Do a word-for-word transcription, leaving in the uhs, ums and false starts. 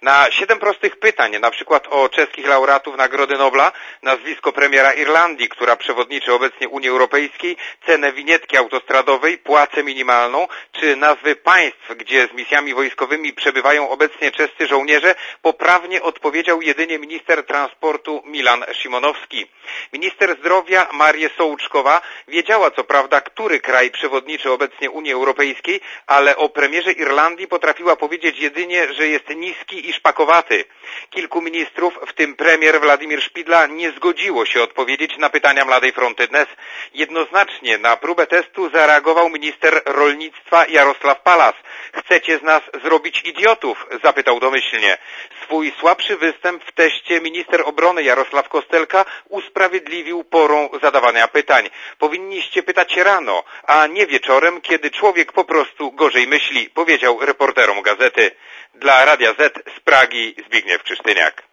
Na siedem prostych pytań, na przykład o czeskich laureatów Nagrody Nobla, nazwisko premiera Irlandii, która przewodniczy obecnie Unii Europejskiej, cenę winietki autostradowej, płacę minimalną, czy nazwy państw, gdzie z misjami wojskowymi przebywają obecnie czescy żołnierze, poprawnie odpowiedział jedynie minister transportu Milan Szymonowski. Minister zdrowia Maria Sołuczkowa wiedziała co prawda, który kraj przewodniczy obecnie Unii Europejskiej, ale o premierze Irlandii potrafiła powiedzieć jedynie, że jest niski i szpakowaty. Kilku ministrów, w tym premier Władimir Szpidla, nie zgodziło się odpowiedzieć na pytania Mladej Fronty Dnes. Jednoznacznie na próbę testu zareagował minister rolnictwa Jarosław Palas. Chcecie z nas zrobić idiotów? Zapytał domyślnie. Swój słabszy występ w teście minister obrony Jarosław Kostelka usprawiedliwił porą zadawania pytań. Powinniście pytać rano, a nie wieczorem, kiedy człowiek po prostu gorzej myśli, powiedział reporterom gazety. Dla Radia Z z Pragi Zbigniew Krzysztyniak.